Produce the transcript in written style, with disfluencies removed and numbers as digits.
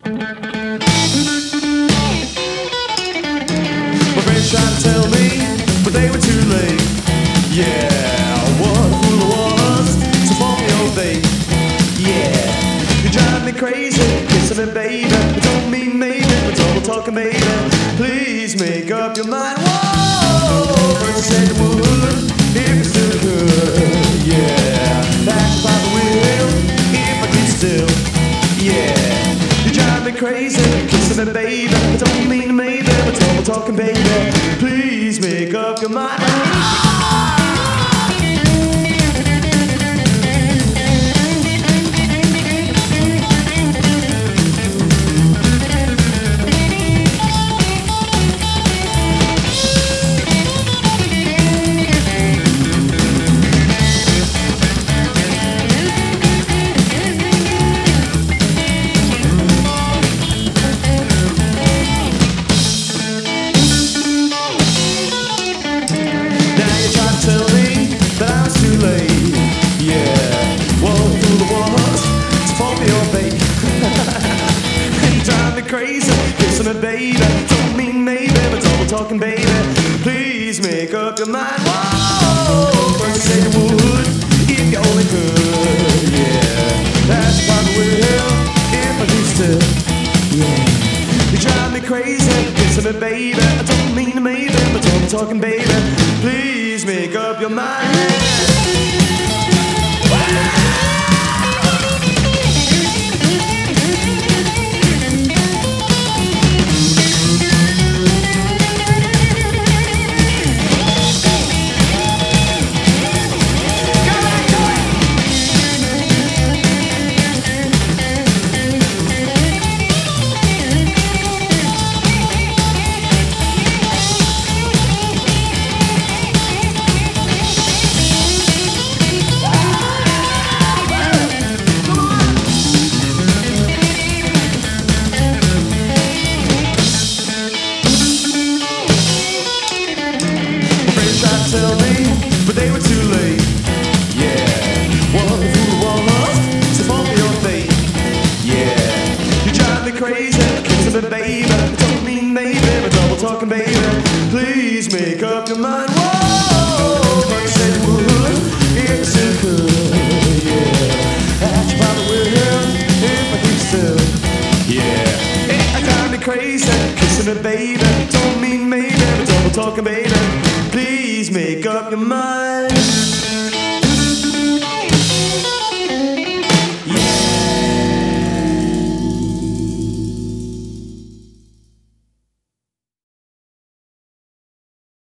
My friends tried to tell me, but they were too late. Yeah, what a fool I was to fall me old babe. Yeah, you drive me crazy, kissing me baby. But don't mean maybe, but double talking baby. Please make up your mind. Whoa, first you said you would, if you still could. Yeah, that's by the wheel, if I keep still. Yeah, you drive me crazy, kissing me baby. I don't mean maybe, but double talking baby. Please make up your mind. Crazy, kissing me baby. Don't mean maybe, but double talking baby. Please make up your mind. Whoa, first you said you would, if you only could. Yeah, that's probably will, if I do still. Yeah, you drive me crazy, kissing me baby. I don't mean maybe, but double talking baby. Please make up your mind. Tell me, but they were too late. Yeah, what a fool was to fall for your fate. Yeah, you drive me crazy, kissing me baby. Don't mean maybe, but double talking baby. Please make up your mind. Whoa, but you said you would, if you still could. Yeah, that's probably will, if I keep still. Yeah, you drive me crazy, kissing me baby. Don't mean maybe, but double talking baby. Please make up your mind.